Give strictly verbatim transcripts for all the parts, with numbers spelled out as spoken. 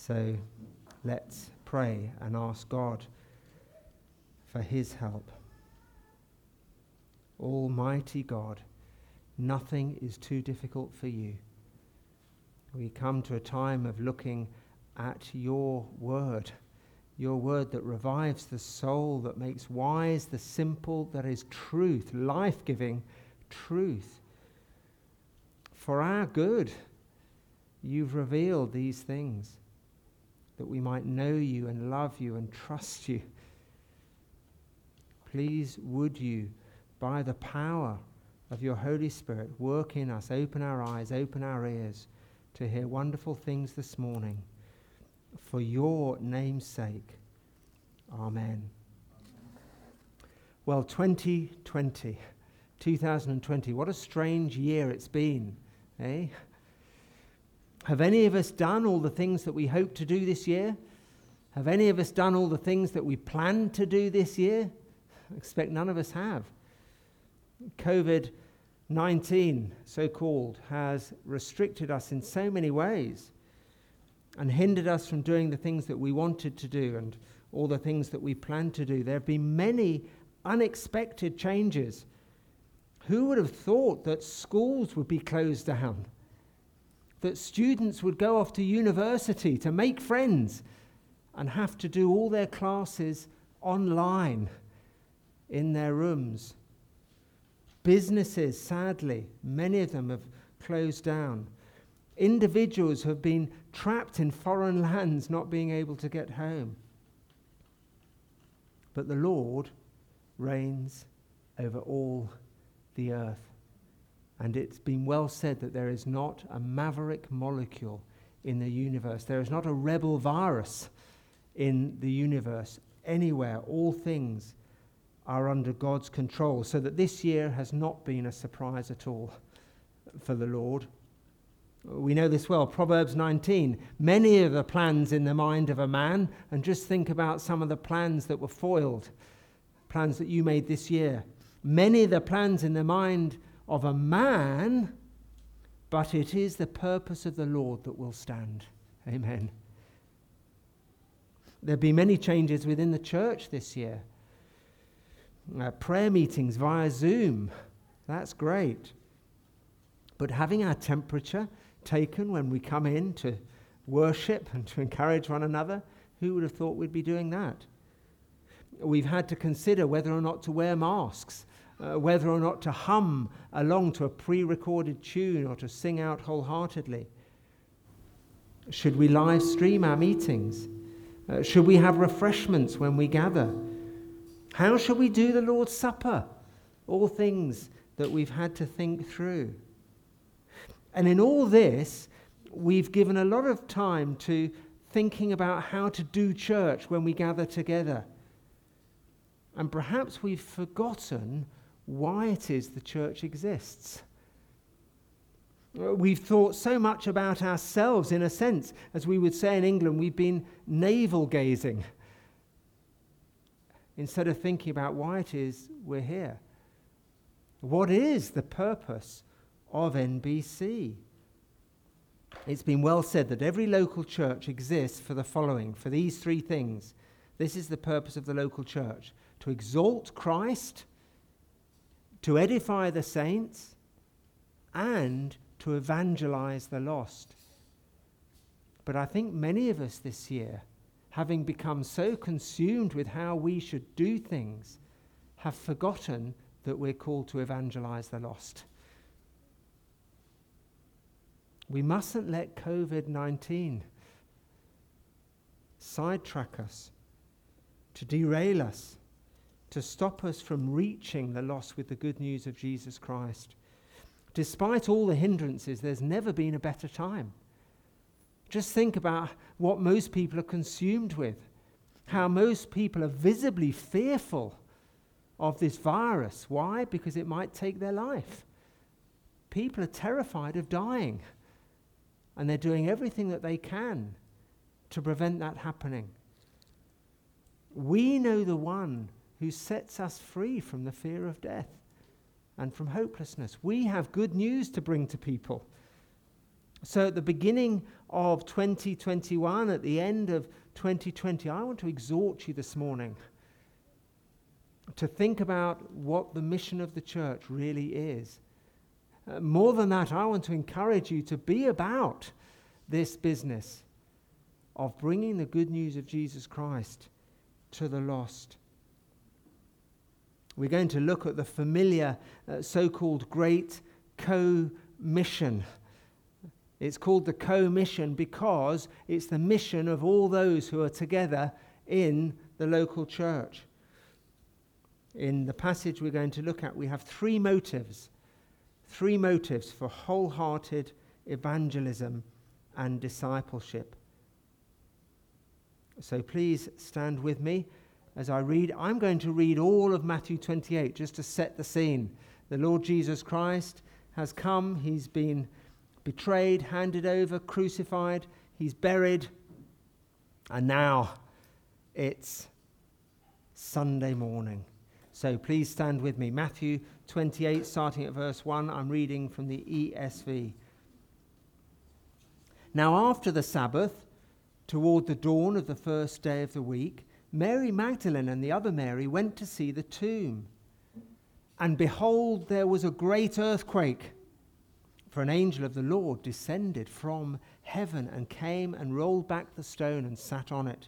So let's pray and ask God for his help. Almighty God, nothing is too difficult for you. We come to a time of looking at your word, your word that revives the soul, that makes wise the simple, that is truth, life-giving truth. For our good, you've revealed these things, that we might know you and love you and trust you. Please would you, by the power of your Holy Spirit, work in us, open our eyes, open our ears to hear wonderful things this morning. For your name's sake. Amen. Well, twenty twenty, two thousand twenty, what a strange year it's been, eh? Have any of us done all the things that we hope to do this year? Have any of us done all the things that we planned to do this year? I expect none of us have. covid nineteen, so-called, has restricted us in so many ways and hindered us from doing the things that we wanted to do and all the things that we planned to do. There have been many unexpected changes. Who would have thought that schools would be closed down? That students would go off to university to make friends and have to do all their classes online in their rooms? Businesses, sadly, many of them have closed down. Individuals have been trapped in foreign lands, not being able to get home. But the Lord reigns over all the earth. And it's been well said that there is not a maverick molecule in the universe. There is not a rebel virus in the universe anywhere. All things are under God's control, so that this year has not been a surprise at all for the Lord. We know this well. Proverbs nineteen, many are the plans in the mind of a man, and just think about some of the plans that were foiled, plans that you made this year. Many are the plans in the mind of a man, but it is the purpose of the Lord that will stand. Amen. There'll be many changes within the church this year. Uh, prayer meetings via Zoom, that's great. But having our temperature taken when we come in to worship and to encourage one another, who would have thought we'd be doing that? We've had to consider whether or not to wear masks, uh, whether or not to hum along to a pre-recorded tune or to sing out wholeheartedly. Should we live stream our meetings? Uh, should we have refreshments when we gather? How shall we do the Lord's Supper? All things that we've had to think through. And in all this, we've given a lot of time to thinking about how to do church when we gather together. And perhaps we've forgotten why it is the church exists. We've thought so much about ourselves, in a sense. As we would say in England, we've been navel-gazing, instead of thinking about why it is we're here. What is the purpose of N B C? It's been well said that every local church exists for the following, for these three things. This is the purpose of the local church: to exalt Christ, to edify the saints, and to evangelize the lost. But I think many of us this year, having become so consumed with how we should do things, have forgotten that we're called to evangelize the lost. We mustn't let covid nineteen sidetrack us, to derail us, to stop us from reaching the lost with the good news of Jesus Christ. Despite all the hindrances, there's never been a better time. Just think about what most people are consumed with, how most people are visibly fearful of this virus. Why? Because it might take their life. People are terrified of dying, and they're doing everything that they can to prevent that happening. We know the one who sets us free from the fear of death and from hopelessness. We have good news to bring to people. So at the beginning of twenty twenty-one, at the end of twenty twenty, I want to exhort you this morning to think about what the mission of the church really is. Uh, more than that, I want to encourage you to be about this business of bringing the good news of Jesus Christ to the lost. We're going to look at the familiar uh, so-called Great Co-Mission. It's called the Co-Mission because it's the mission of all those who are together in the local church. In the passage we're going to look at, we have three motives, three motives for wholehearted evangelism and discipleship. So please stand with me as I read. I'm going to read all of Matthew twenty-eight just to set the scene. The Lord Jesus Christ has come. He's been betrayed, handed over, crucified. He's buried. And now it's Sunday morning. So please stand with me. Matthew twenty-eight, starting at verse one. I'm reading from the E S V. Now after the Sabbath, toward the dawn of the first day of the week, Mary Magdalene and the other Mary went to see the tomb. And behold, there was a great earthquake, for an angel of the Lord descended from heaven and came and rolled back the stone and sat on it.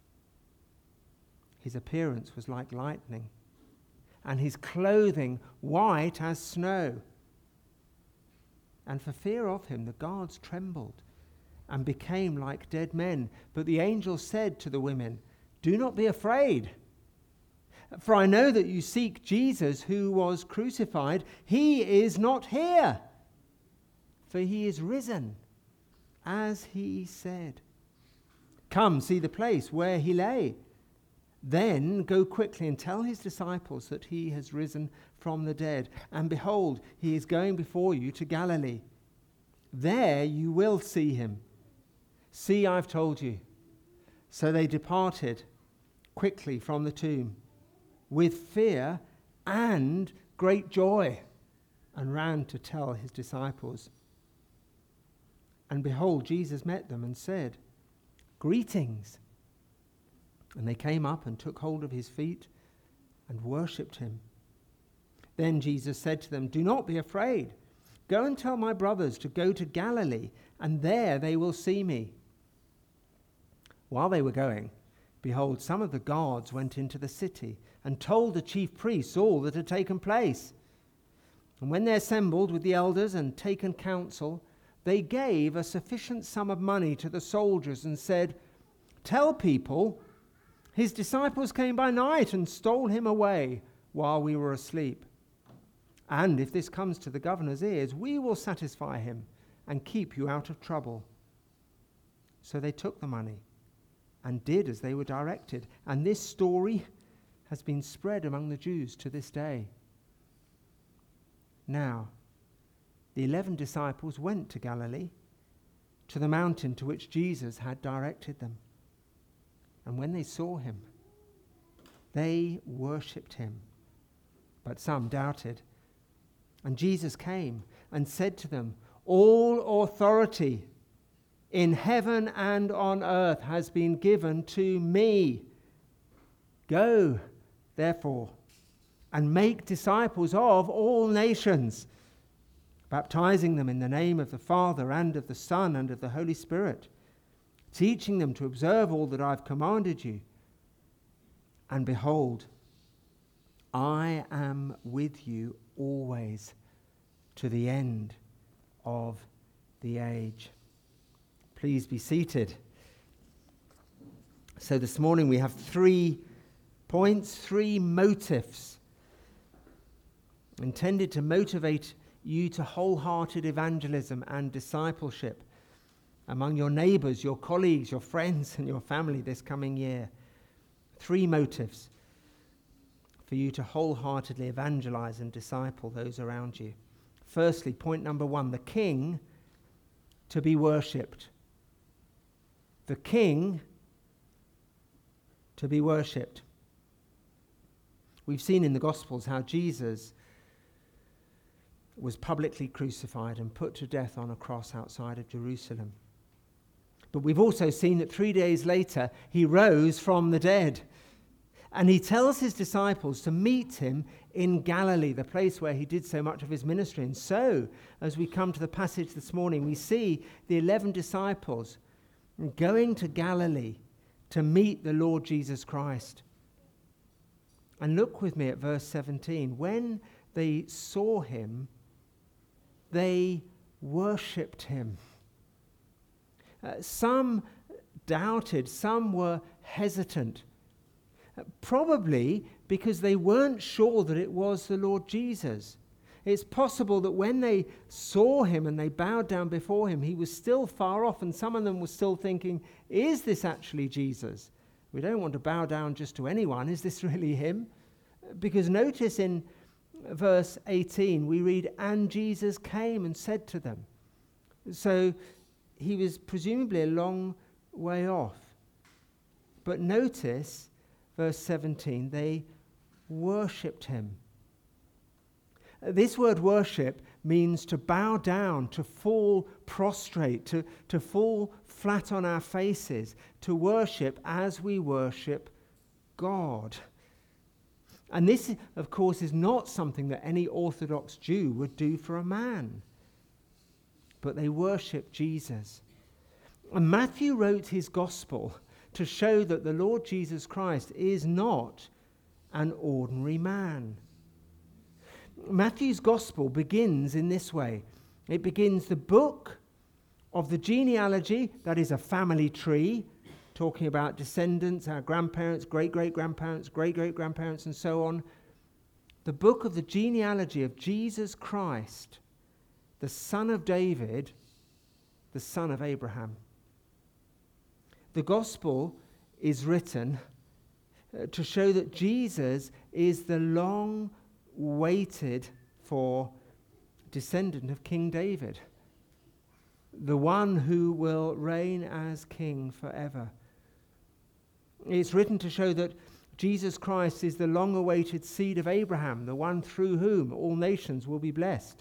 His appearance was like lightning, and his clothing white as snow. And for fear of him, the guards trembled and became like dead men. But the angel said to the women, "Do not be afraid, for I know that you seek Jesus who was crucified. He is not here, for he is risen, as he said. Come, see the place where he lay. Then go quickly and tell his disciples that he has risen from the dead. And behold, he is going before you to Galilee. There you will see him. See, I've told you." So they departed quickly from the tomb with fear and great joy, and ran to tell his disciples. And behold, Jesus met them and said, "Greetings." And they came up and took hold of his feet and worshipped him. Then Jesus said to them, "Do not be afraid. Go and tell my brothers to go to Galilee, and there they will see me." While they were going, behold, some of the guards went into the city and told the chief priests all that had taken place. And when they assembled with the elders and taken counsel, they gave a sufficient sum of money to the soldiers and said, "Tell people, his disciples came by night and stole him away while we were asleep. And if this comes to the governor's ears, we will satisfy him and keep you out of trouble." So they took the money and did as they were directed. And this story has been spread among the Jews to this day. Now, the eleven disciples went to Galilee, to the mountain to which Jesus had directed them. And when they saw him, they worshipped him, but some doubted. And Jesus came and said to them, "All authority in heaven and on earth has been given to me. Go, therefore, and make disciples of all nations, baptizing them in the name of the Father and of the Son and of the Holy Spirit, teaching them to observe all that I've commanded you. And behold, I am with you always to the end of the age." Please be seated. So this morning we have three points, three motives intended to motivate you to wholehearted evangelism and discipleship among your neighbors, your colleagues, your friends, and your family this coming year. Three motives for you to wholeheartedly evangelize and disciple those around you. Firstly, point number one, the King to be worshipped. The King to be worshipped. We've seen in the Gospels how Jesus was publicly crucified and put to death on a cross outside of Jerusalem. But we've also seen that three days later, he rose from the dead. And he tells his disciples to meet him in Galilee, the place where he did so much of his ministry. And so, as we come to the passage this morning, we see the eleven disciples going to Galilee to meet the Lord Jesus Christ. And look with me at verse seventeen. When they saw him, they worshipped him. Uh, some doubted, some were hesitant, uh, probably because they weren't sure that it was the Lord Jesus. It's possible that when they saw him and they bowed down before him, he was still far off, and some of them were still thinking, is this actually Jesus? We don't want to bow down just to anyone. Is this really him? Because notice in verse eighteen, we read, and Jesus came and said to them. So he was presumably a long way off. But notice, verse seventeen, they worshipped him. This word worship means to bow down, to fall prostrate, to, to fall flat on our faces, to worship as we worship God. And this, of course, is not something that any Orthodox Jew would do for a man. But they worship Jesus. And Matthew wrote his gospel to show that the Lord Jesus Christ is not an ordinary man. Matthew's gospel begins in this way. It begins the book of the genealogy, that is a family tree, talking about descendants, our grandparents, great-great-grandparents, great-great-grandparents, and so on. The book of the genealogy of Jesus Christ, the son of David, the son of Abraham. The gospel is written uh, to show that Jesus is the long-waited for descendant of King David, the one who will reign as king forever. It's written to show that Jesus Christ is the long-awaited seed of Abraham, the one through whom all nations will be blessed.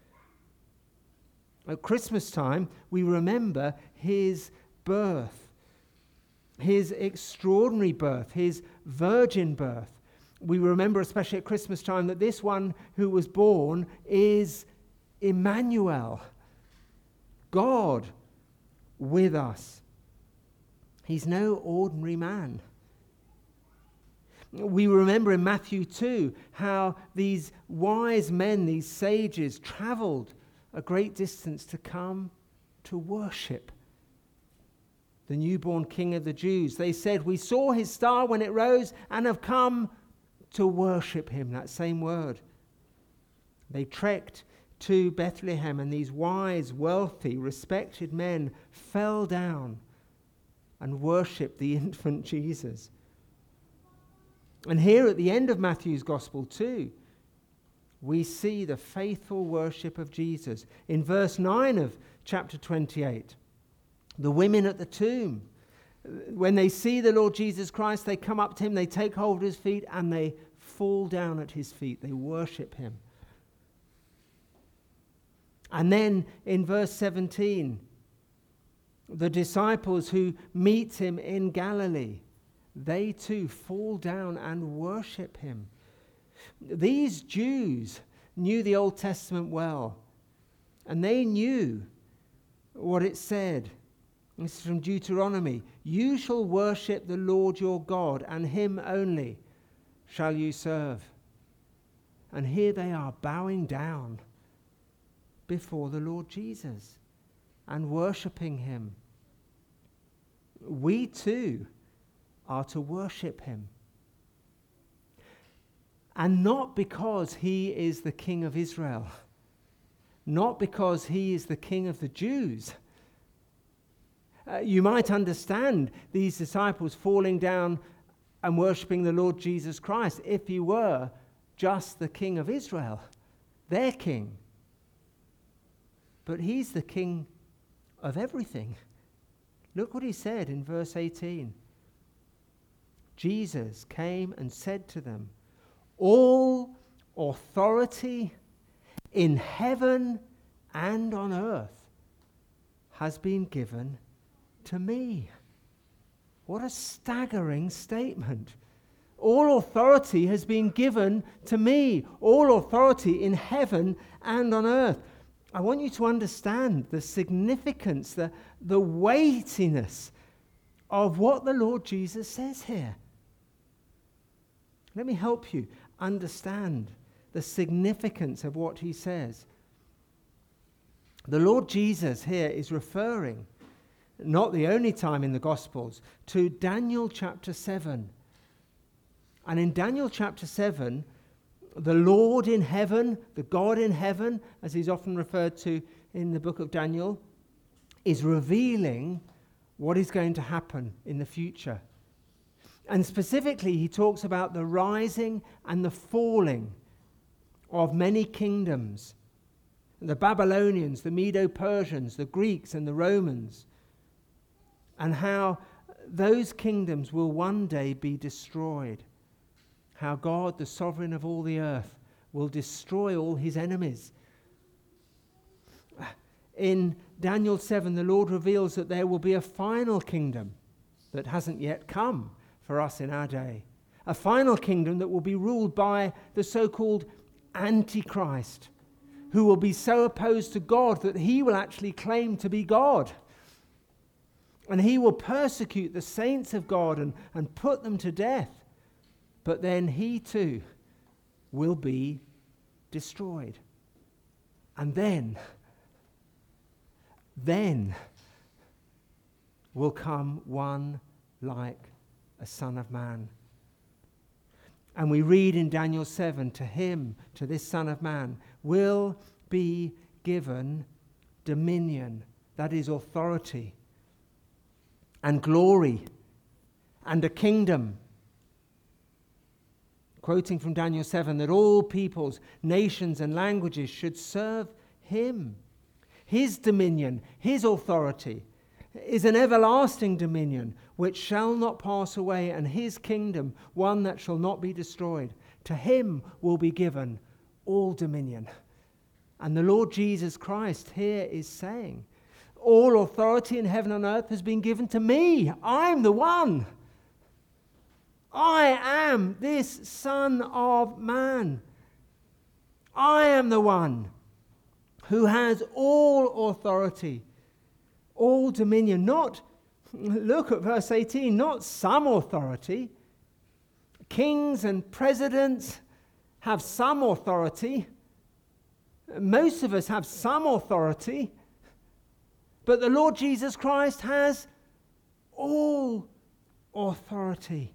At Christmas time, we remember his birth, his extraordinary birth, his virgin birth. We remember, especially at Christmas time, that this one who was born is Emmanuel, God with us. He's no ordinary man. We remember in Matthew two how these wise men, these sages, traveled a great distance to come to worship the newborn King of the Jews. They said, we saw his star when it rose and have come to worship him, that same word. They trekked to Bethlehem, and these wise, wealthy, respected men fell down and worshipped the infant Jesus. And here at the end of Matthew's gospel too, we see the faithful worship of Jesus. In verse nine of chapter twenty-eight, the women at the tomb, when they see the Lord Jesus Christ, they come up to him, they take hold of his feet, and they fall down at his feet. They worship him. And then in verse seventeen, the disciples who meet him in Galilee, they too fall down and worship him. These Jews knew the Old Testament well, and they knew what it said. This is from Deuteronomy. You shall worship the Lord your God, and him only shall you serve. And here they are bowing down before the Lord Jesus and worshipping him. We too are to worship him. And not because he is the King of Israel, not because he is the King of the Jews. Uh, you might understand these disciples falling down and worshipping the Lord Jesus Christ if he were just the King of Israel, their king. But he's the King of everything. Look what he said in verse eighteen. Jesus came and said to them, all authority in heaven and on earth has been given to me. What a staggering statement. All authority has been given to me. All authority in heaven and on earth. I want you to understand the significance, the, the weightiness of what the Lord Jesus says here. Let me help you understand the significance of what he says. The Lord Jesus here is referring, not the only time in the Gospels, to Daniel chapter seven. And in Daniel chapter seven, the Lord in heaven, the God in heaven, as he's often referred to in the book of Daniel, is revealing what is going to happen in the future. And specifically, he talks about the rising and the falling of many kingdoms. The Babylonians, the Medo-Persians, the Greeks and the Romans. And how those kingdoms will one day be destroyed. How God, the sovereign of all the earth, will destroy all his enemies. In Daniel seven, the Lord reveals that there will be a final kingdom that hasn't yet come for us in our day. A final kingdom that will be ruled by the so-called Antichrist, who will be so opposed to God that he will actually claim to be God. And he will persecute the saints of God and, and put them to death. But then he too will be destroyed. And then, then will come one like a Son of Man. And we read in Daniel seven, to him, to this Son of Man, will be given dominion, that is authority, and glory, and a kingdom. Quoting from Daniel seven, that all peoples, nations, and languages should serve him. His dominion, his authority, is an everlasting dominion which shall not pass away, and his kingdom one that shall not be destroyed. To him will be given all dominion. And the Lord Jesus Christ here is saying, all authority in heaven and earth has been given to me. I'm the one. I am this Son of Man. I am the one who has all authority, all dominion. Not, look at verse eighteen, not some authority. Kings and presidents have some authority. Most of us have some authority. But the Lord Jesus Christ has all authority.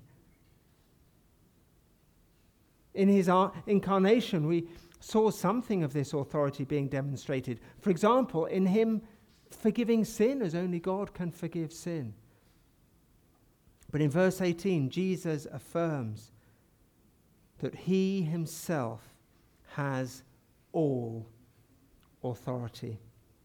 In his incarnation, we saw something of this authority being demonstrated. For example, in him forgiving sin as only God can forgive sin. But in verse eighteen, Jesus affirms that he himself has all authority.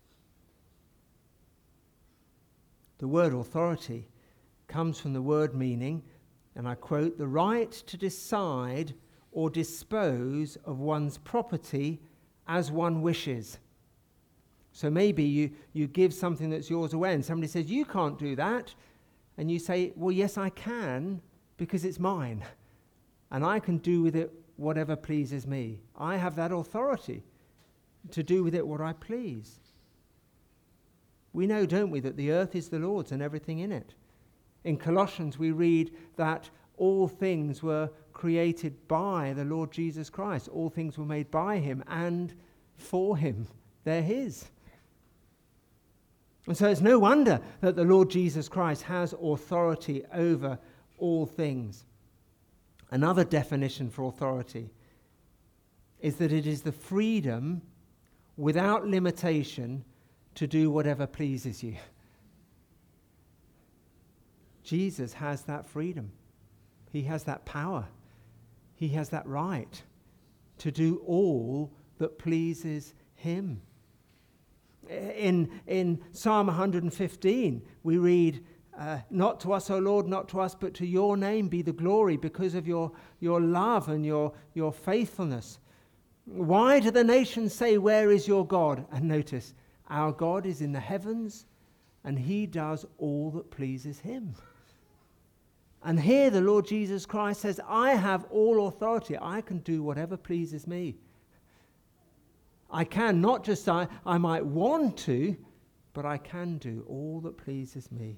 The word authority comes from the word meaning, and I quote, the right to decide or dispose of one's property as one wishes. So maybe you, you give something that's yours away and somebody says, you can't do that. And you say, well, yes, I can, because it's mine. And I can do with it whatever pleases me. I have that authority to do with it what I please. We know, don't we, that the earth is the Lord's and everything in it. In Colossians we read that all things were created by the Lord Jesus Christ. All things were made by him and for him. They're his. And so it's no wonder that the Lord Jesus Christ has authority over all things. Another definition for authority is that it is the freedom without limitation to do whatever pleases you. Jesus has that freedom. He has that power. He has that right to do all that pleases him. In, in Psalm one fifteen, we read, uh, not to us, O Lord, not to us, but to your name be the glory because of your, your love and your, your faithfulness. Why do the nations say, where is your God? And notice, our God is in the heavens and he does all that pleases him. And here the Lord Jesus Christ says, I have all authority. I can do whatever pleases me. I can, not just I, I might want to, but I can do all that pleases me.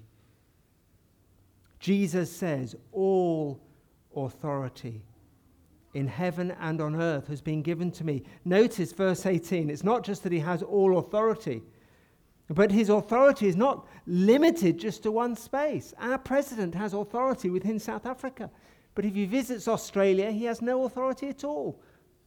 Jesus says, all authority in heaven and on earth has been given to me. Notice verse eighteen. It's not just that he has all authority, but his authority is not limited just to one space. Our president has authority within South Africa, but if he visits Australia, he has no authority at all.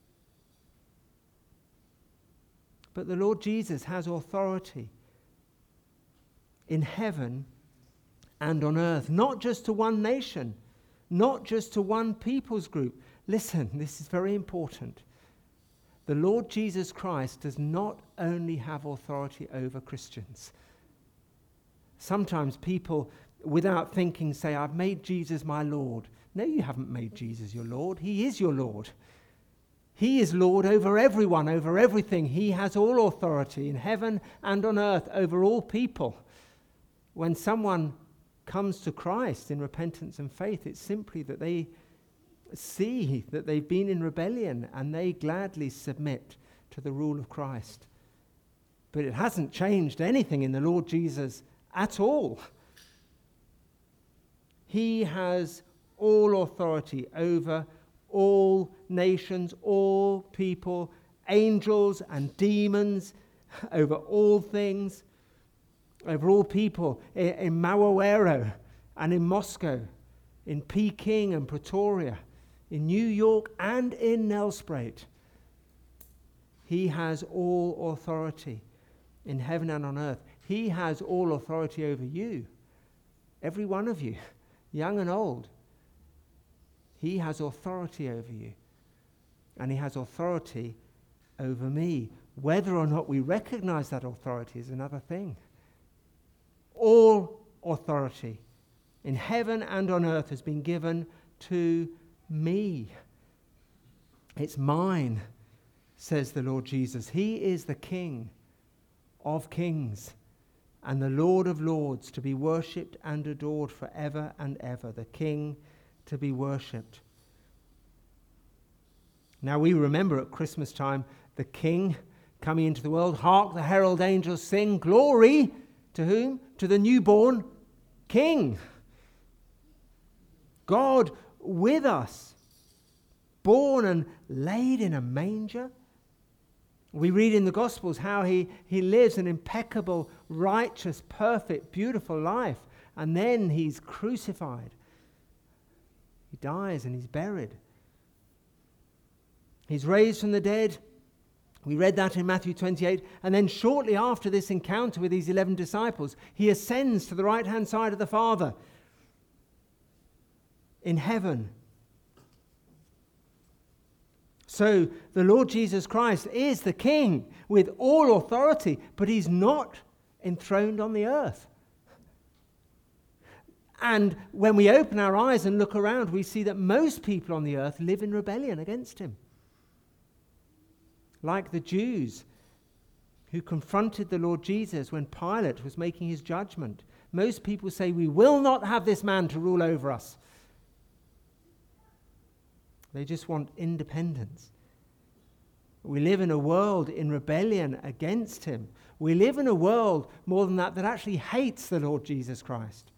But the Lord Jesus has authority in heaven and on earth, not just to one nation, not just to one people's group. Listen, this is very important. The Lord Jesus Christ does not only have authority over Christians. Sometimes people, without thinking, say, I've made Jesus my Lord. No, you haven't made Jesus your Lord. He is your Lord. He is Lord over everyone, over everything. He has all authority in heaven and on earth over all people. When someone comes to Christ in repentance and faith, it's simply that they see that they've been in rebellion and they gladly submit to the rule of Christ. But it hasn't changed anything in the Lord Jesus at all. He has all authority over all nations, all people, angels and demons, over all things, over all people in, in Mawawero and in Moscow, in Peking and Pretoria, in New York and in Nelspruit. He has all authority in heaven and on earth. He has all authority over you, every one of you, young and old. He has authority over you, and he has authority over me. Whether or not we recognize that authority is another thing. All authority in heaven and on earth has been given to me. It's mine, says the Lord Jesus. He is the King of kings and the Lord of lords, to be worshipped and adored forever and ever. The King to be worshipped. Now we remember at Christmas time the King coming into the world. Hark, the herald angels sing, glory to whom? To the newborn King. God with us, born and laid in a manger. We read in the Gospels how he, he lives an impeccable, righteous, perfect, beautiful life, and then he's crucified. He dies and he's buried. He's raised from the dead. We read that in Matthew twenty-eight. And then shortly after this encounter with these eleven disciples, he ascends to the right-hand side of the Father in heaven. So the Lord Jesus Christ is the King with all authority, but he's not enthroned on the earth. And when we open our eyes and look around, we see that most people on the earth live in rebellion against him. Like the Jews who confronted the Lord Jesus when Pilate was making his judgment. Most people say, we will not have this man to rule over us. They just want independence. We live in a world in rebellion against him. We live in a world, more than that, that actually hates the Lord Jesus Christ.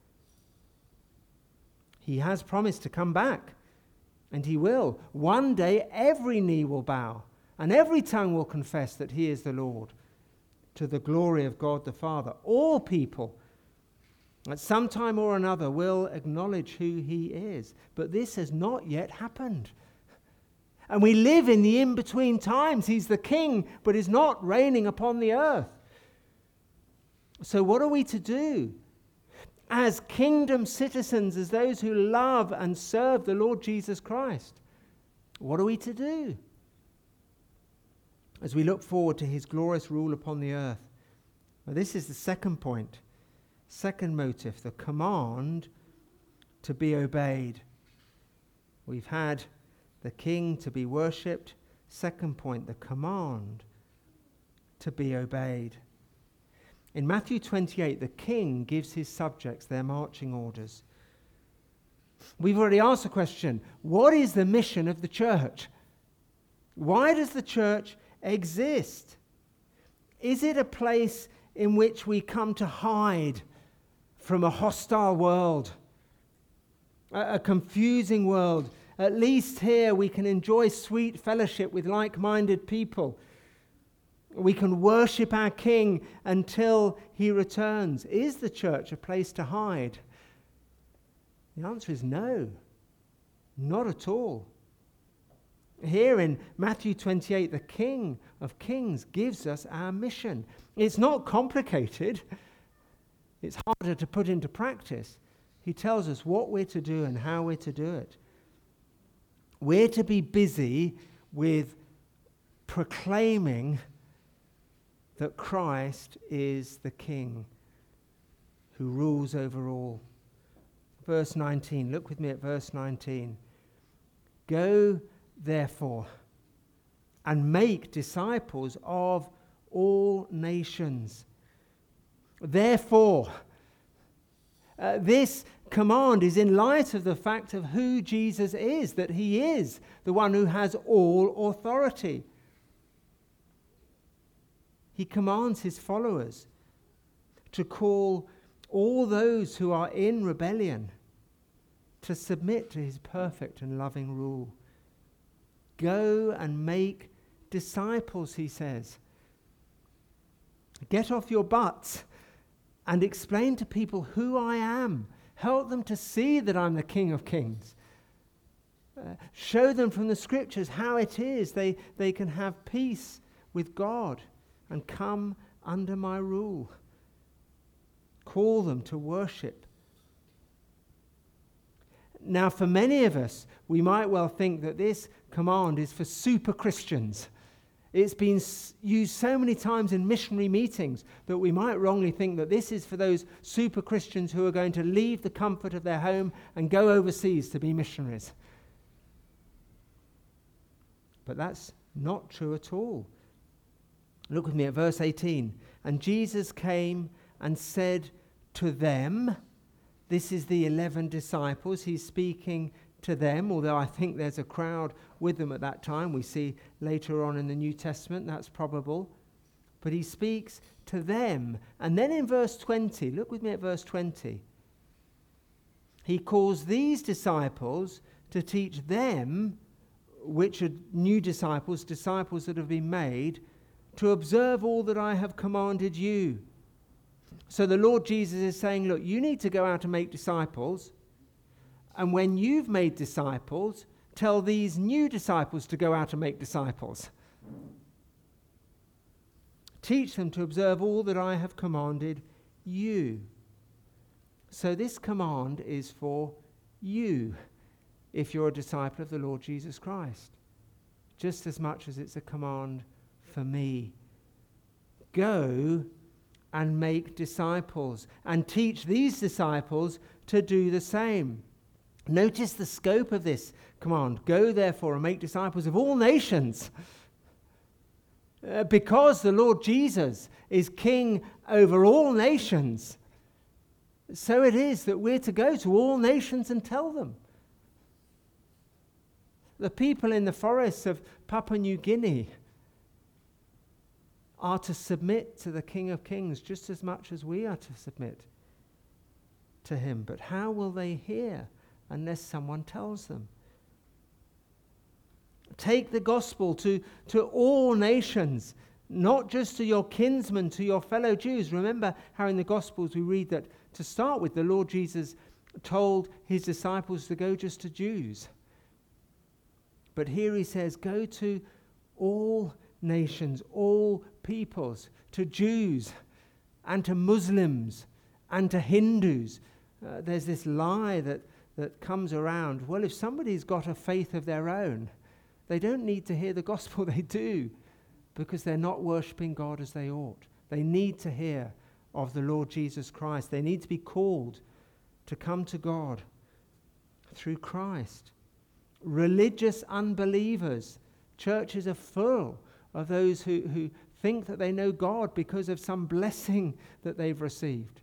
He has promised to come back, and he will. One day every knee will bow, and every tongue will confess that he is the Lord, to the glory of God the Father. All people, at some time or another, will acknowledge who he is. But this has not yet happened. And we live in the in-between times. He's the King, but is not reigning upon the earth. So what are we to do? As kingdom citizens, as those who love and serve the Lord Jesus Christ, what are we to do as we look forward to his glorious rule upon the earth? Well, this is the second point, second motive, the command to be obeyed. We've had the King to be worshipped. Second point, the command to be obeyed. In Matthew twenty-eight, the king gives his subjects their marching orders. We've already asked the question, what is the mission of the church? Why does the church exist? Is it a place in which we come to hide from a hostile world, a, a confusing world? At least here we can enjoy sweet fellowship with like-minded people. We can worship our King until he returns. Is the church a place to hide? The answer is no, not at all. Here in Matthew twenty-eight, the King of Kings gives us our mission. It's not complicated. It's harder to put into practice. He tells us what we're to do and how we're to do it. We're to be busy with proclaiming that Christ is the King who rules over all. Verse nineteen, look with me at verse nineteen. Go, therefore, and make disciples of all nations. Therefore, uh, this command is in light of the fact of who Jesus is, that he is the one who has all authority. He commands his followers to call all those who are in rebellion to submit to his perfect and loving rule. Go and make disciples, he says. Get off your butts and explain to people who I am. Help them to see that I'm the King of Kings. Uh, show them from the scriptures how it is they, they can have peace with God and come under my rule. Call them to worship. Now, for many of us, we might well think that this command is for super Christians. It's been used so many times in missionary meetings that we might wrongly think that this is for those super Christians who are going to leave the comfort of their home and go overseas to be missionaries. But that's not true at all. Look with me at verse eighteen. And Jesus came and said to them, this is the eleven disciples. He's speaking to them, although I think there's a crowd with them at that time. We see later on in the New Testament that's probable. But he speaks to them. And then in verse twenty, look with me at verse twenty. He calls these disciples to teach them, which are new disciples, disciples that have been made, to observe all that I have commanded you. So the Lord Jesus is saying, look, you need to go out and make disciples. And when you've made disciples, tell these new disciples to go out and make disciples. Teach them to observe all that I have commanded you. So this command is for you, if you're a disciple of the Lord Jesus Christ, just as much as it's a command for me. Go and make disciples and teach these disciples to do the same. Notice the scope of this command. Go therefore and make disciples of all nations. Uh, because the Lord Jesus is king over all nations, so it is that we're to go to all nations and tell them. The people in the forests of Papua New Guinea are to submit to the King of Kings just as much as we are to submit to him. But how will they hear unless someone tells them? Take the gospel to, to all nations, not just to your kinsmen, to your fellow Jews. Remember how in the Gospels we read that to start with, the Lord Jesus told his disciples to go just to Jews. But here he says, go to all nations, all peoples, to Jews and to Muslims and to Hindus. Uh, there's this lie that, that comes around. Well, if somebody's got a faith of their own, they don't need to hear the gospel. They do, because they're not worshipping God as they ought. They need to hear of the Lord Jesus Christ. They need to be called to come to God through Christ. Religious unbelievers, churches are full of those who, who think that they know God because of some blessing that they've received.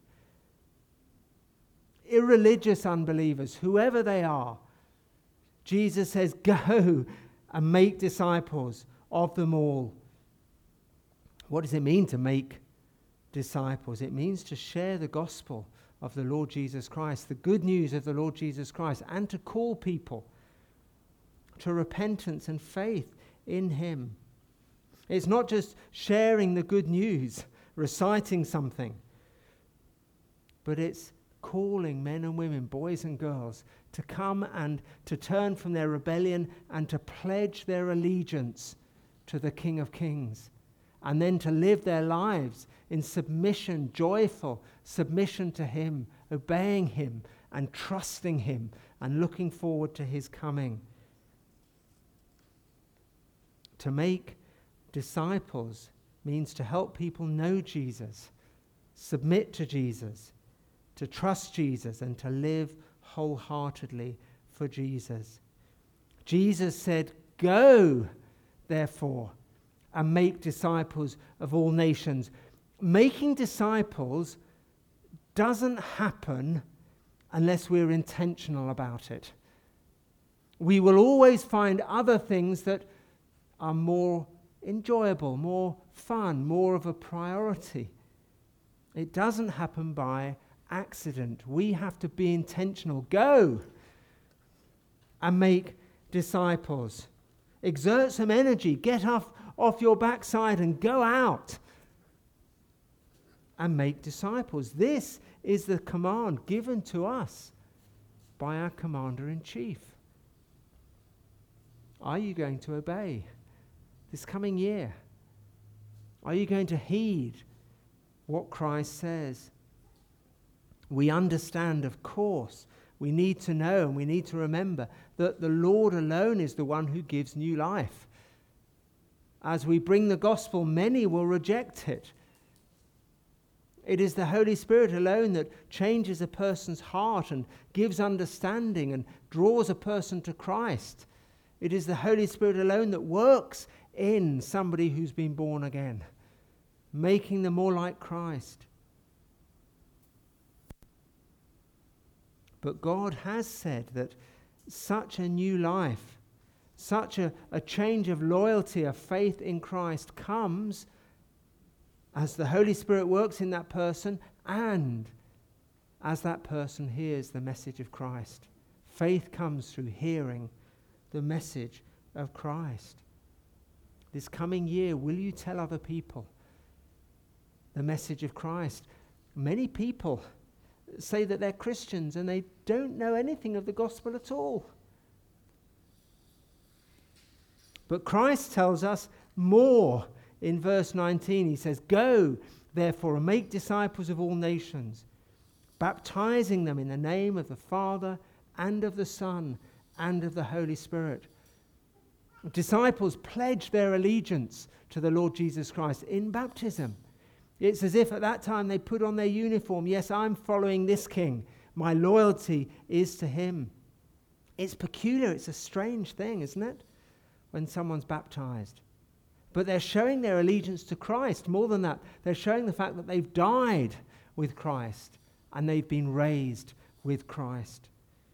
Irreligious unbelievers, whoever they are, Jesus says, go and make disciples of them all. What does it mean to make disciples? It means to share the gospel of the Lord Jesus Christ, the good news of the Lord Jesus Christ, and to call people to repentance and faith in him. It's not just sharing the good news, reciting something, but it's calling men and women, boys and girls, to come and to turn from their rebellion and to pledge their allegiance to the King of Kings, and then to live their lives in submission, joyful submission to him, obeying him and trusting him and looking forward to his coming. To make disciples means to help people know Jesus, submit to Jesus, to trust Jesus, and to live wholeheartedly for Jesus. Jesus said, go, therefore, and make disciples of all nations. Making disciples doesn't happen unless we're intentional about it. We will always find other things that are more enjoyable, more fun, more of a priority. It doesn't happen by accident. We have to be intentional. Go and make disciples. Exert some energy. Get off, off your backside and go out and make disciples. This is the command given to us by our Commander-in-Chief. Are you going to obey this coming year? Are you going to heed what Christ says? We understand, of course, we need to know and we need to remember that the Lord alone is the one who gives new life. As we bring the gospel, many will reject it. It is the Holy Spirit alone that changes a person's heart and gives understanding and draws a person to Christ. It is the Holy Spirit alone that works in somebody who's been born again, making them more like Christ. But God has said that such a new life, such a, a change of loyalty, of faith in Christ comes as the Holy Spirit works in that person and as that person hears the message of Christ. Faith comes through hearing the message of Christ. This coming year, will you tell other people the message of Christ? Many people say that they're Christians and they don't know anything of the gospel at all. But Christ tells us more in verse nineteen. He says, go, therefore, and make disciples of all nations, baptizing them in the name of the Father and of the Son and of the Holy Spirit. Disciples pledge their allegiance to the Lord Jesus Christ in baptism. It's as if at that time they put on their uniform. Yes, I'm following this king. My loyalty is to him. It's peculiar. It's a strange thing, isn't it? When someone's baptized. But they're showing their allegiance to Christ. More than that, they're showing the fact that they've died with Christ and they've been raised with Christ.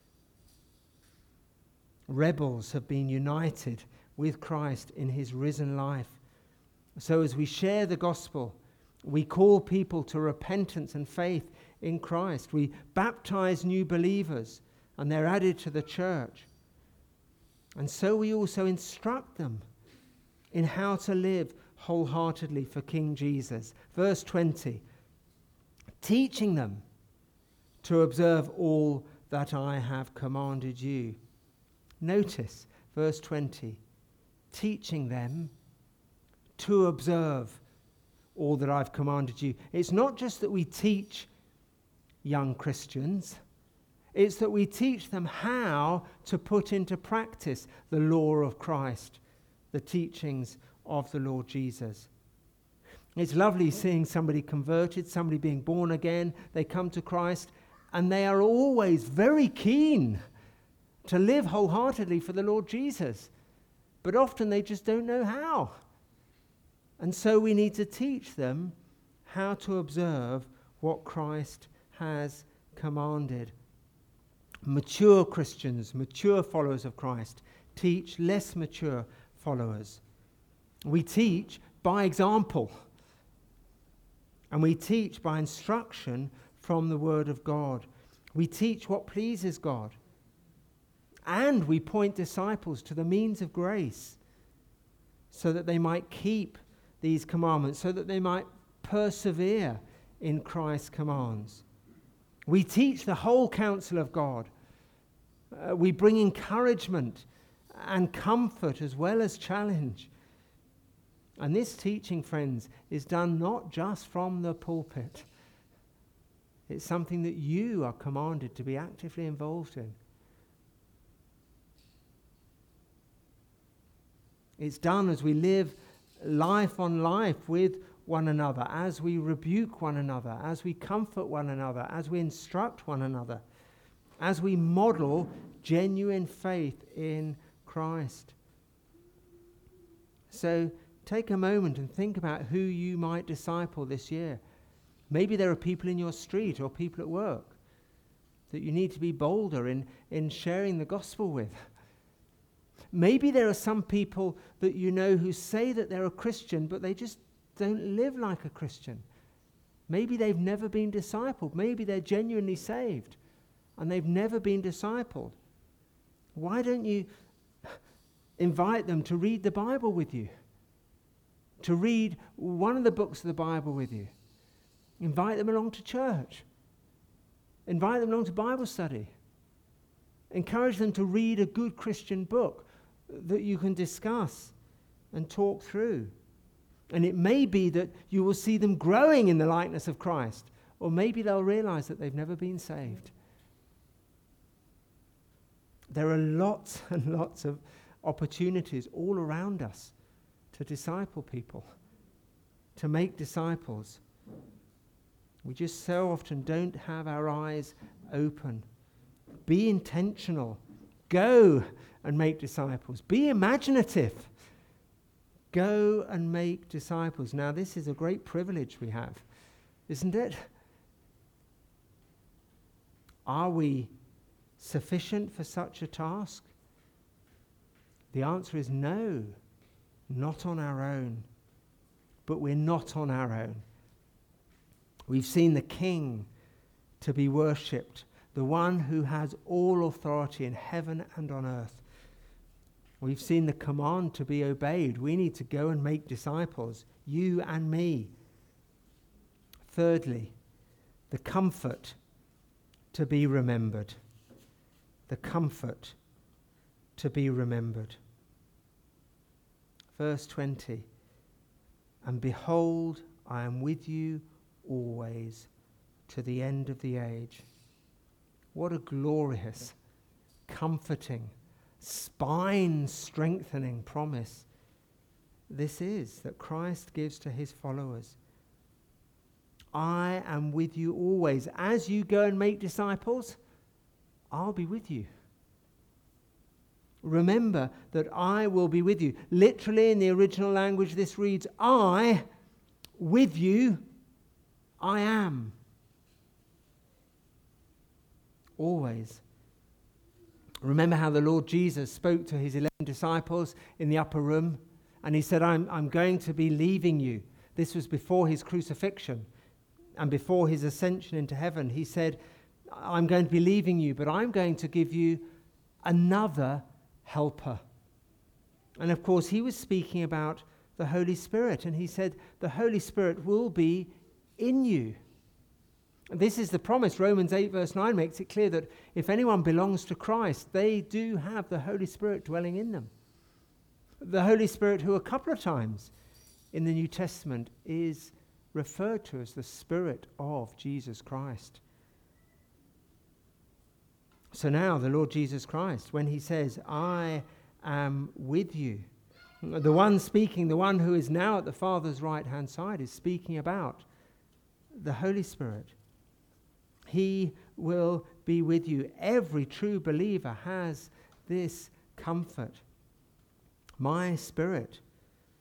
Rebels have been united with Christ in his risen life. So as we share the gospel, we call people to repentance and faith in Christ. We baptize new believers and they're added to the church. And so we also instruct them in how to live wholeheartedly for King Jesus. Verse twenty, teaching them to observe all that I have commanded you. Notice verse twenty, teaching them to observe all that I've commanded you. It's not just that we teach young Christians, it's that we teach them how to put into practice the law of Christ, the teachings of the Lord Jesus. It's lovely seeing somebody converted, somebody being born again. They come to Christ and they are always very keen to live wholeheartedly for the Lord Jesus. But often they just don't know how. And so we need to teach them how to observe what Christ has commanded. Mature Christians, mature followers of Christ, teach less mature followers. We teach by example, and we teach by instruction from the Word of God. We teach what pleases God, and we point disciples to the means of grace so that they might keep these commandments, so that they might persevere in Christ's commands. We teach the whole counsel of God. Uh, we bring encouragement and comfort as well as challenge. And this teaching, friends, is done not just from the pulpit. It's something that you are commanded to be actively involved in. It's done as we live life on life with one another, as we rebuke one another, as we comfort one another, as we instruct one another, as we model genuine faith in Christ. So take a moment and think about who you might disciple this year. Maybe there are people in your street or people at work that you need to be bolder in, in sharing the gospel with. Maybe there are some people that you know who say that they're a Christian, but they just don't live like a Christian. Maybe they've never been discipled. Maybe they're genuinely saved and they've never been discipled. Why don't you invite them to read the Bible with you? To read one of the books of the Bible with you? Invite them along to church. Invite them along to Bible study. Encourage them to read a good Christian book that you can discuss and talk through. And it may be that you will see them growing in the likeness of Christ, or maybe they'll realize that they've never been saved. There are lots and lots of opportunities all around us to disciple people, to make disciples. We just so often don't have our eyes open. Be intentional. Go and make disciples. Be imaginative. Go and make disciples. Now, this is a great privilege we have, isn't it? Are we sufficient for such a task? The answer is no, not on our own. But we're not on our own. We've seen the King to be worshipped, the one who has all authority in heaven and on earth. We've seen the command to be obeyed. We need to go and make disciples, you and me. Thirdly, the comfort to be remembered. The comfort to be remembered. Verse twenty, and behold, I am with you always to the end of the age. What a glorious, comforting, spine-strengthening promise this is that Christ gives to his followers. I am with you always. As you go and make disciples, I'll be with you. Remember that I will be with you. Literally, in the original language, this reads, I, with you, I am. Always. Remember how the Lord Jesus spoke to his eleven disciples in the upper room, and he said, I'm, I'm going to be leaving you. This was before his crucifixion and before his ascension into heaven. He said, I'm going to be leaving you, but I'm going to give you another helper. And of course, he was speaking about the Holy Spirit, and he said, the Holy Spirit will be in you. This is the promise. Romans eight verse nine makes it clear that if anyone belongs to Christ, they do have the Holy Spirit dwelling in them. The Holy Spirit, who a couple of times in the New Testament is referred to as the Spirit of Jesus Christ. So now the Lord Jesus Christ, when he says, I am with you, the one speaking, the one who is now at the Father's right-hand side, is speaking about the Holy Spirit. He will be with you. Every true believer has this comfort. My Spirit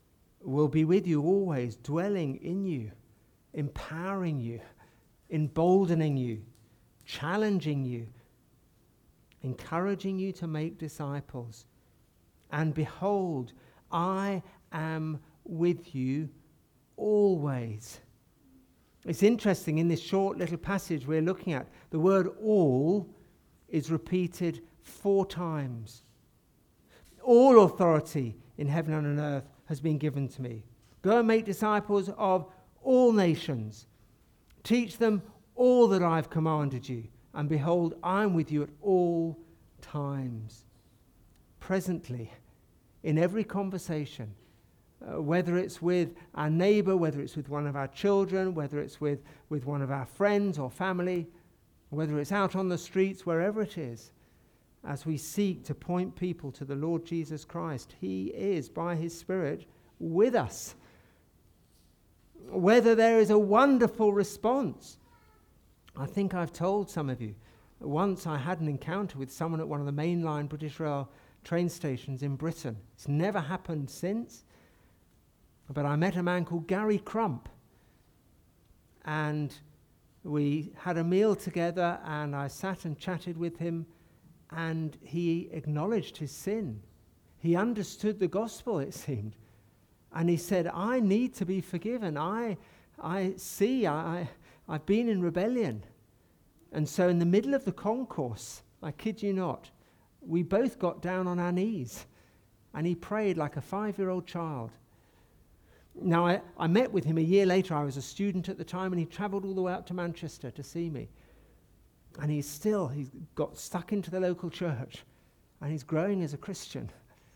will be with you always, dwelling in you, empowering you, emboldening you, challenging you, encouraging you to make disciples. And behold, I am with you always. It's interesting, in this short little passage we're looking at, the word all is repeated four times. All authority in heaven and on earth has been given to me. Go and make disciples of all nations. Teach them all that I've commanded you. And behold, I'm with you at all times. Presently, in every conversation, uh, whether it's with our neighbor, whether it's with one of our children, whether it's with, with one of our friends or family, whether it's out on the streets, wherever it is, as we seek to point people to the Lord Jesus Christ, he is, by his Spirit, with us. Whether there is a wonderful response. I think I've told some of you, once I had an encounter with someone at one of the mainline British Rail train stations in Britain. It's never happened since. But I met a man called Gary Crump. And we had a meal together, and I sat and chatted with him, and he acknowledged his sin. He understood the gospel, it seemed. And he said, I need to be forgiven. I I see, I, I've been in rebellion. And so in the middle of the concourse, I kid you not, we both got down on our knees. And he prayed like a five-year-old child. Now, I, I met with him a year later. I was a student at the time, and he travelled all the way up to Manchester to see me. And he's still, he's got stuck into the local church, and he's growing as a Christian.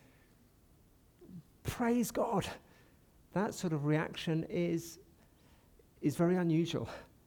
Praise God. That sort of reaction is, is very unusual.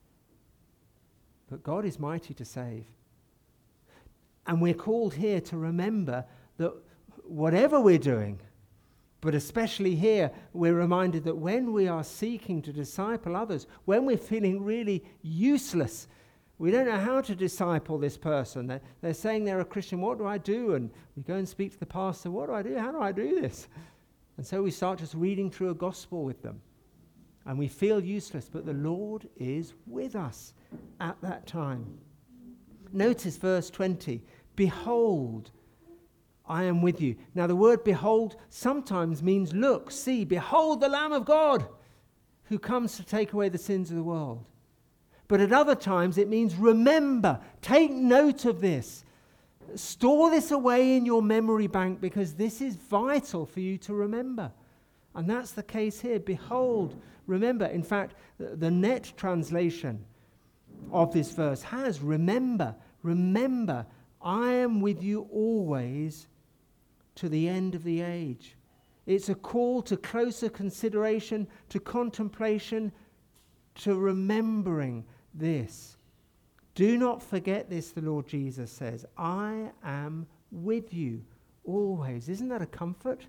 But God is mighty to save. And we're called here to remember that whatever we're doing, but especially here, we're reminded that when we are seeking to disciple others, when we're feeling really useless, we don't know how to disciple this person. They're, they're saying they're a Christian. What do I do? And we go and speak to the pastor. What do I do? How do I do this? And so we start just reading through a gospel with them. And we feel useless, but the Lord is with us at that time. Notice verse twenty. Behold, I am with you. Now the word behold sometimes means look, see, behold the Lamb of God who comes to take away the sins of the world. But at other times it means remember, take note of this. Store this away in your memory bank, because this is vital for you to remember. And that's the case here. Behold, remember. In fact, the Net translation of this verse has remember, remember, I am with you always to the end of the age. It's a call to closer consideration, to contemplation, to remembering this. Do not forget this, the Lord Jesus says. I am with you always. Isn't that a comfort?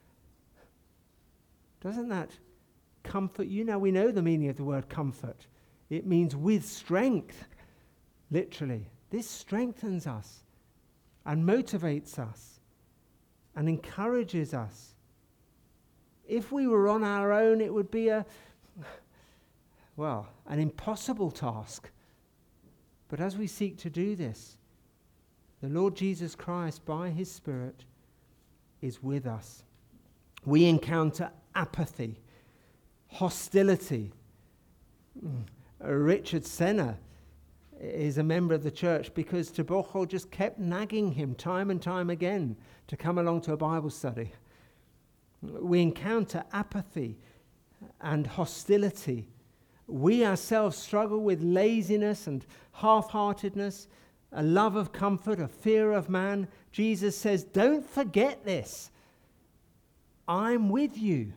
Doesn't that comfort you? Now we know the meaning of the word comfort. It means with strength, literally. This strengthens us and motivates us and encourages us. If we were on our own, it would be a, well, an impossible task. But as we seek to do this, the Lord Jesus Christ, by his Spirit, is with us. We encounter apathy, hostility. Mm. Richard Senna is a member of the church because Tabocho just kept nagging him time and time again to come along to a Bible study. We encounter apathy and hostility. We ourselves struggle with laziness and half-heartedness, a love of comfort, a fear of man. Jesus says, don't forget this. I'm with you.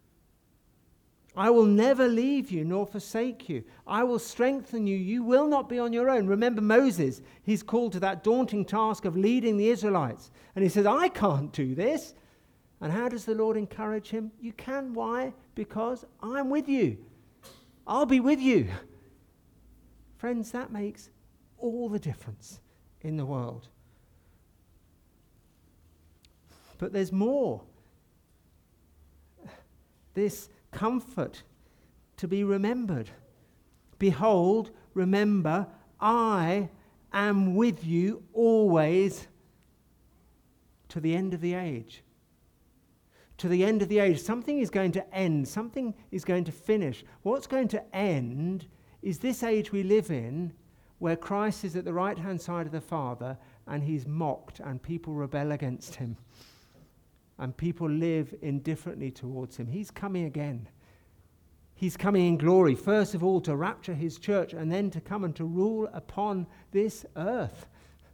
I will never leave you nor forsake you. I will strengthen you. You will not be on your own. Remember Moses, he's called to that daunting task of leading the Israelites. And he says, I can't do this. And how does the Lord encourage him? You can. Why? Because I'm with you. I'll be with you. Friends, that makes all the difference in the world. But there's more. this comfort to be remembered. Behold, remember, I am with you always to the end of the age. To the end of the age. Something is going to end. Something is going to finish. What's going to end is this age we live in, where Christ is at the right-hand side of the Father and he's mocked and people rebel against him. And people live indifferently towards him. He's coming again. He's coming in glory, first of all to rapture his church and then to come and to rule upon this earth.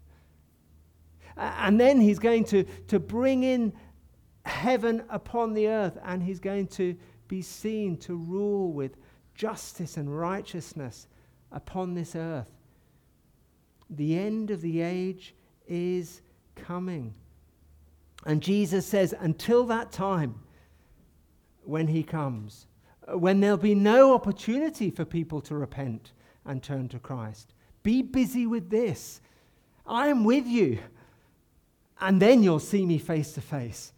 And then he's going to, to bring in heaven upon the earth, and he's going to be seen to rule with justice and righteousness upon this earth. The end of the age is coming. And Jesus says, until that time, when he comes, when there'll be no opportunity for people to repent and turn to Christ, be busy with this. I am with you. And then you'll see me face to face.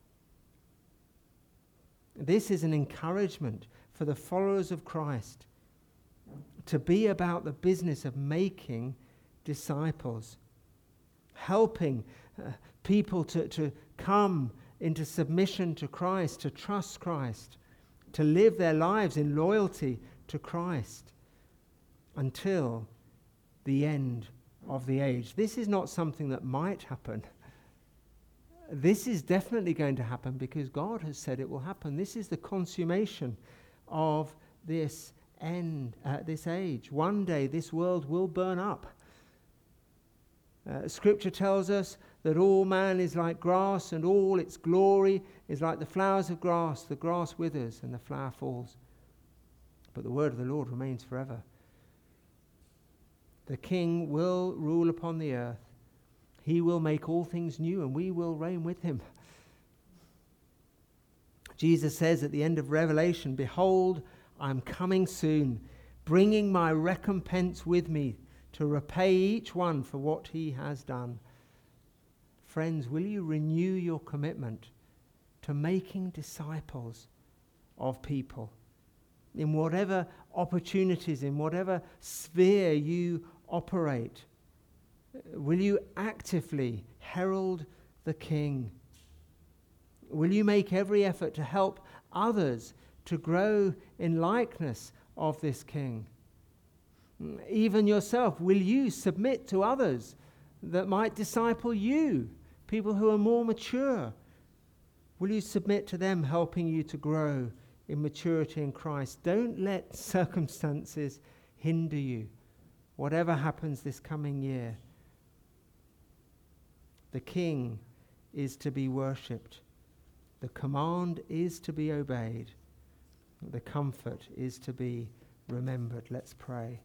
This is an encouragement for the followers of Christ to be about the business of making disciples, helping uh, people to, to come into submission to Christ, to trust Christ, to live their lives in loyalty to Christ until the end of the age. This is not something that might happen. This is definitely going to happen because God has said it will happen. This is the consummation of this end, uh, this age. One day this world will burn up. Uh, scripture tells us that all man is like grass and all its glory is like the flowers of grass. The grass withers and the flower falls. But the word of the Lord remains forever. The King will rule upon the earth. He will make all things new and we will reign with him. Jesus says at the end of Revelation, behold, I'm coming soon, bringing my recompense with me to repay each one for what he has done. Friends, will you renew your commitment to making disciples of people? In whatever opportunities, in whatever sphere you operate, will you actively herald the King? Will you make every effort to help others to grow in likeness of this King? Even yourself, will you submit to others that might disciple you, people who are more mature? Will you submit to them helping you to grow in maturity in Christ? Don't let circumstances hinder you, whatever happens this coming year. The King is to be worshipped. The command is to be obeyed. The comfort is to be remembered. Let's pray.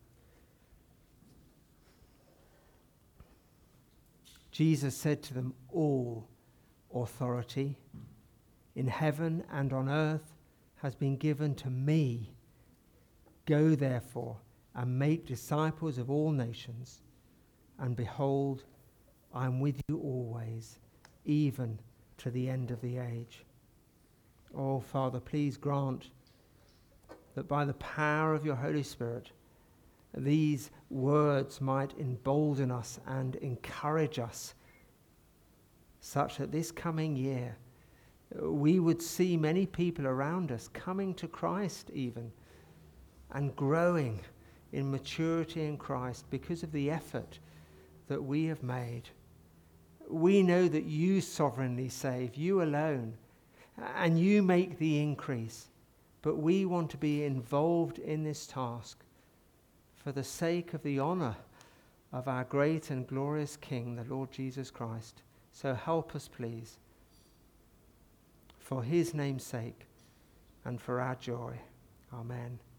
Jesus said to them, all authority in heaven and on earth has been given to me. Go therefore and make disciples of all nations. And behold, I am with you always, even to the end of the age. Oh, Father, please grant that by the power of your Holy Spirit, these words might embolden us and encourage us, such that this coming year we would see many people around us coming to Christ even, and growing in maturity in Christ because of the effort that we have made. We know that you sovereignly save, you alone, and you make the increase. But we want to be involved in this task for the sake of the honor of our great and glorious King, the Lord Jesus Christ. So help us, please, for his name's sake and for our joy. Amen.